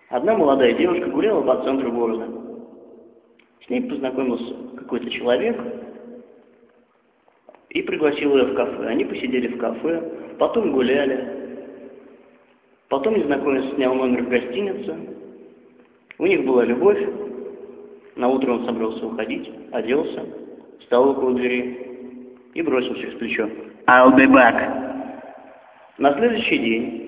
Одна молодая девушка гуляла по центру города. С ней познакомился какой-то человек и пригласил ее в кафе. Они посидели в кафе, потом гуляли. Потом незнакомец снял номер в гостинице. У них была любовь. На утро он собрался уходить, оделся, встал около двери и бросил через плечо: «I'll be back». На следующий день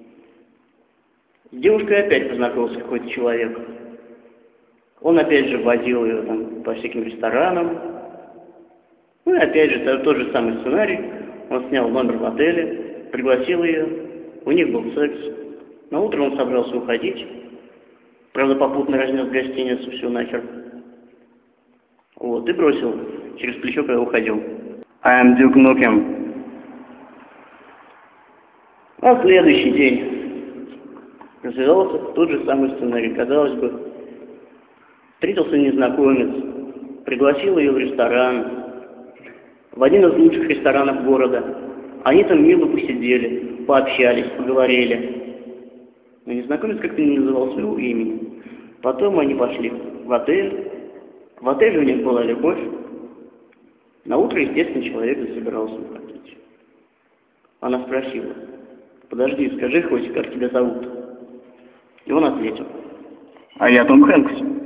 с девушкой опять познакомился какой-то человек. Он опять же водил ее там по всяким ресторанам. Ну и опять же тот же самый сценарий. Он снял номер в отеле, пригласил ее, у них был секс. На утро он собрался уходить. Правда, попутно разнес гостиницу всю нахер. Вот, и бросил через плечо, когда уходил: «I am Duke Nukem». На следующий день развивался тот же самый сценарий. Казалось бы, встретился незнакомец, пригласил ее в ресторан, в один из лучших ресторанов города. Они там мило посидели, пообщались, поговорили. Но незнакомец как-то не называл своего имени. Потом они пошли в отель. В отеле у них была любовь. На утро, естественно, человек засобирался уходить. Она спросила: «Подожди, скажи хоть, как тебя зовут?» И он ответил: «А я Том Хэнкс».